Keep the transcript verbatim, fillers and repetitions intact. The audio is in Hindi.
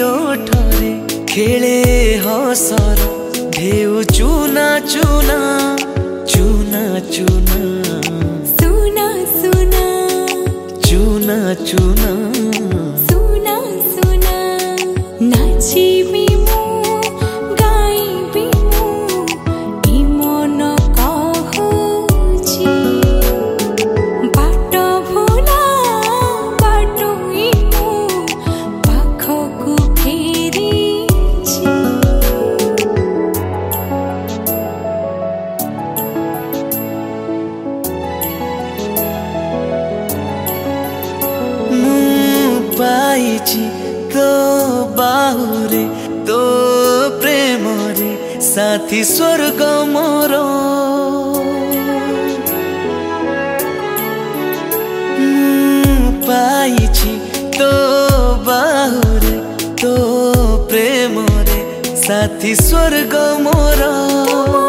ओठरे खेले हसर ढेउ चुना चुना चुना चुना सुना सुना चुना चुना सुना सुना नाचिबी मु गाइबी मु ई मन कहुची बाट भुला बाटोई मु पाखकु फेरिची पाइची तो बाहुरे तो प्रेम रे साथी स्वर्ग मोर पाइची तो बाहुरे तो प्रेम रे साथी स्वर्ग मोर।